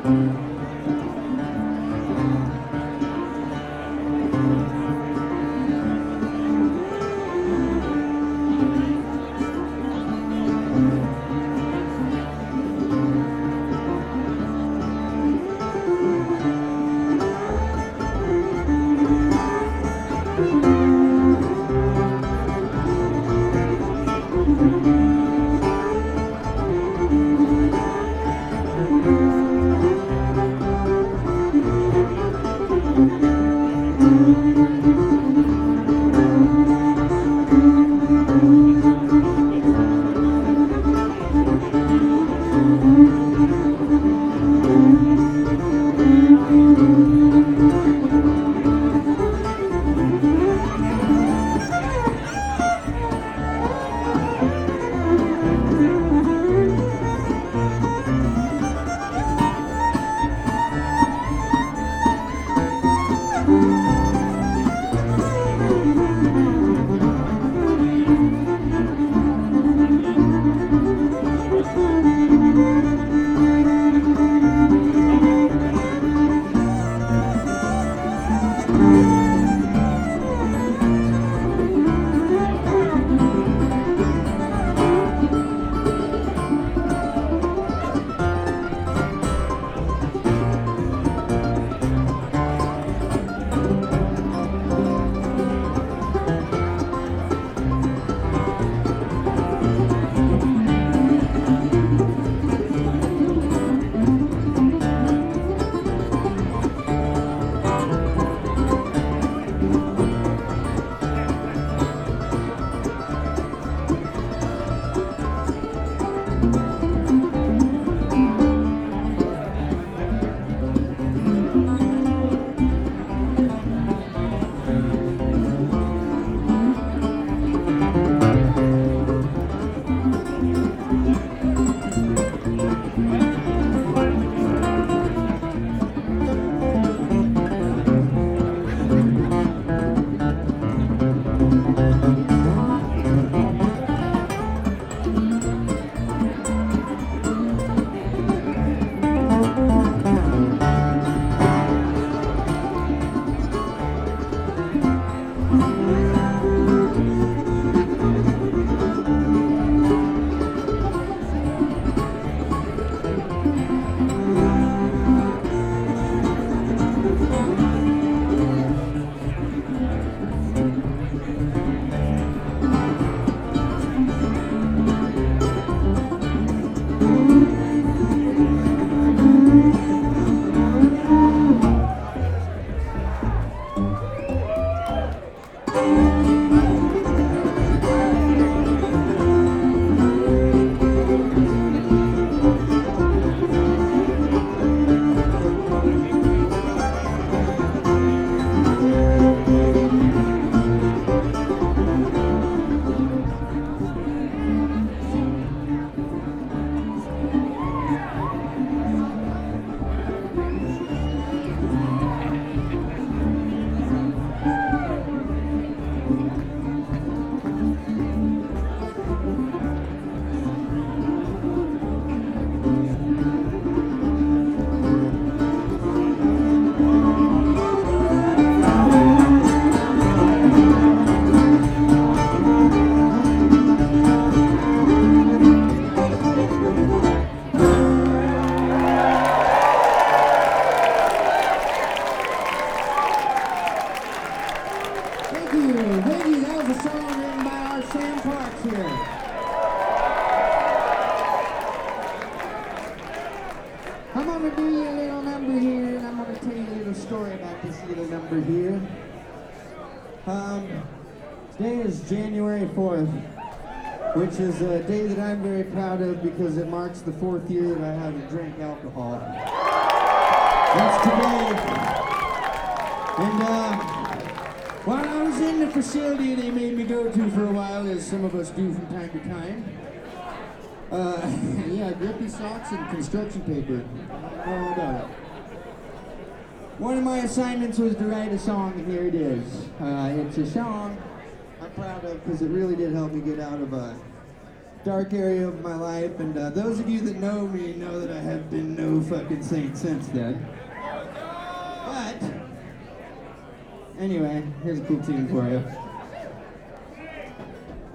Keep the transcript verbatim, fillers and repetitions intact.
Which is a day that I'm very proud of because it marks the fourth year that I haven't drank alcohol. That's today. And uh, while I was in the facility they made me go to for a while, as some of us do from time to time, uh, yeah, grippy socks and construction paper. All about it. One of my assignments was to write a song, and here it is. Uh, it's a song I'm proud of because it really did help me get out of a dark area of my life, and uh, those of you that know me know that I have been no fucking saint since then. But, anyway, here's a cool tune for you.